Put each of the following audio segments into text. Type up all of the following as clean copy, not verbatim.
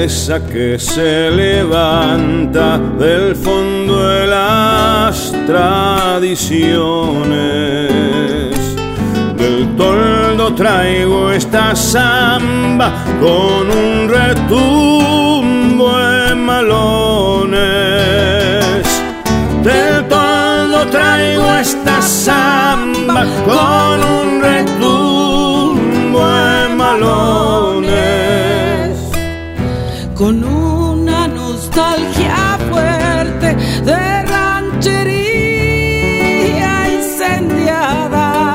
esa que se levanta del fondo de las tradiciones. Del toldo traigo esta samba con un retumbo de malones. Del toldo traigo esta samba con un retumbo de malones. Con una nostalgia fuerte de ranchería incendiada,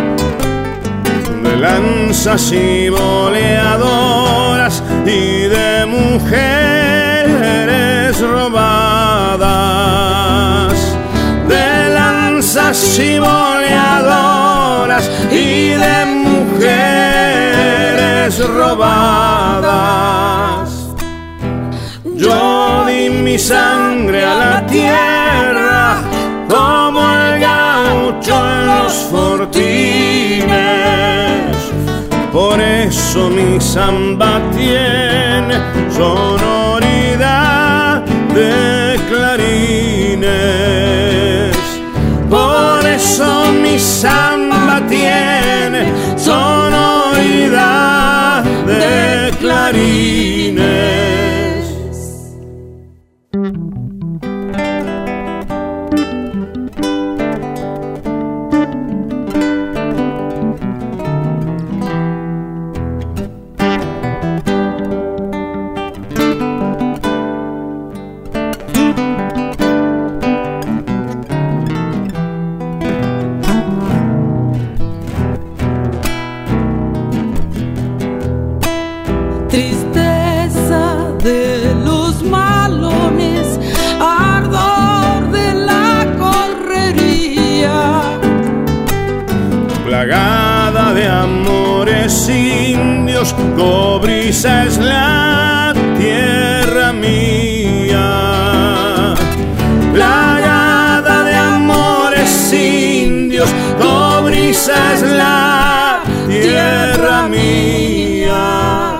de lanzas y boleadoras y de mujeres robadas. De lanzas y boleadoras y de mujeres robadas. Yo di mi sangre a la tierra como el gaucho en los fortines. Por eso mi samba tiene sonoridad de clarines. Por eso mi samba tiene sonoridad de clarines. Tristeza de los malones, ardor de la correría, plagada de amores indios, cobriza es la tierra mía. Plagada de amores indios, cobriza es la tierra mía.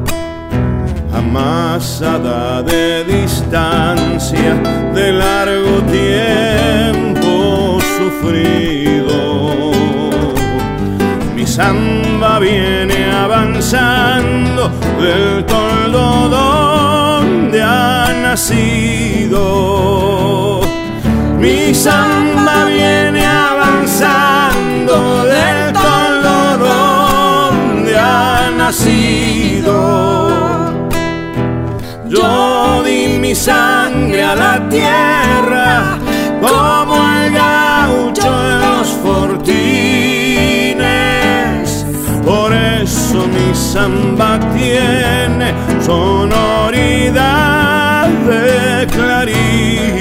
Amasada de distancia, de largo tiempo sufrido, mi samba viene avanzando del toldo donde ha nacido. Mi samba viene avanzando del toldo donde ha nacido. Yo di mi sangre a la tierra como el gaucho en los fortines. Por eso mi samba tiene sonoridad de clarines.